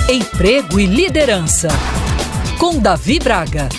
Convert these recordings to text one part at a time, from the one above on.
Emprego e Liderança, com Davi Braga.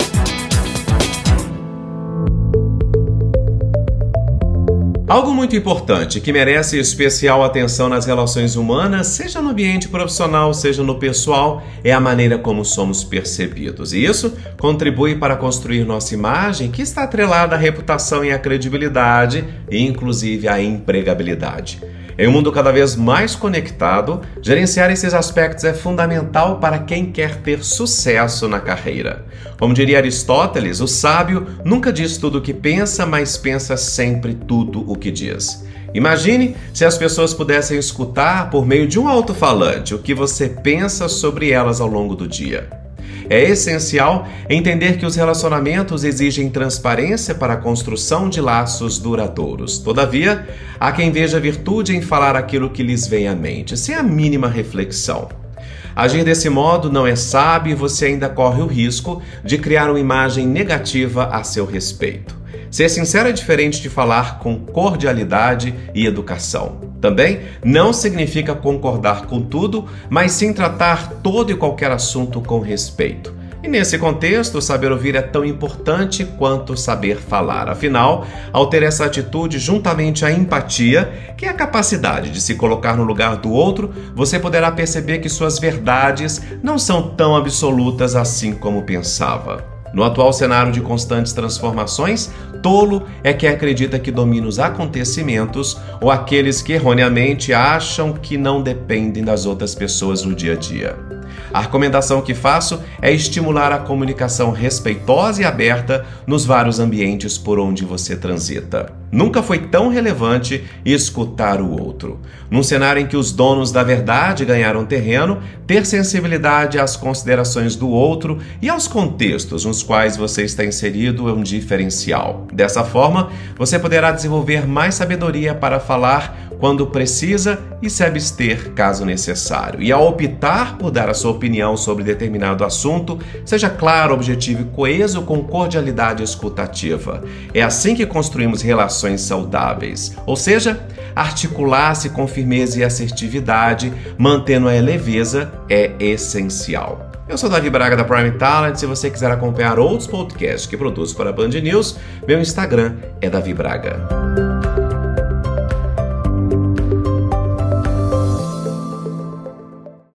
Algo muito importante que merece especial atenção nas relações humanas, seja no ambiente profissional, seja no pessoal, é a maneira como somos percebidos. E isso contribui para construir nossa imagem, que está atrelada à reputação e à credibilidade, e inclusive à empregabilidade. Em um mundo cada vez mais conectado, gerenciar esses aspectos é fundamental para quem quer ter sucesso na carreira. Como diria Aristóteles, o sábio nunca diz tudo o que pensa, mas pensa sempre tudo o que diz. Imagine se as pessoas pudessem escutar por meio de um alto-falante o que você pensa sobre elas ao longo do dia. É essencial entender que os relacionamentos exigem transparência para a construção de laços duradouros. Todavia, há quem veja virtude em falar aquilo que lhes vem à mente, sem a mínima reflexão. Agir desse modo não é sábio e você ainda corre o risco de criar uma imagem negativa a seu respeito. Ser sincero é diferente de falar com cordialidade e educação. Também não significa concordar com tudo, mas sim tratar todo e qualquer assunto com respeito. E nesse contexto, saber ouvir é tão importante quanto saber falar. Afinal, ao ter essa atitude juntamente à empatia, que é a capacidade de se colocar no lugar do outro, você poderá perceber que suas verdades não são tão absolutas assim como pensava. No atual cenário de constantes transformações, tolo é quem acredita que domina os acontecimentos ou aqueles que erroneamente acham que não dependem das outras pessoas no dia a dia. A recomendação que faço é estimular a comunicação respeitosa e aberta nos vários ambientes por onde você transita. Nunca foi tão relevante escutar o outro. Num cenário em que os donos da verdade ganharam terreno, ter sensibilidade às considerações do outro e aos contextos nos quais você está inserido é um diferencial. Dessa forma, você poderá desenvolver mais sabedoria para falar quando precisa e se abster caso necessário. E ao optar por dar a sua opinião sobre determinado assunto, seja claro, objetivo e coeso com cordialidade escutativa. É assim que construímos relações saudáveis, ou seja, articular-se com firmeza e assertividade, mantendo a leveza, é essencial. Eu sou Davi Braga da Prime Talent. Se você quiser acompanhar outros podcasts que produzo para a Band News, meu Instagram é Davi Braga.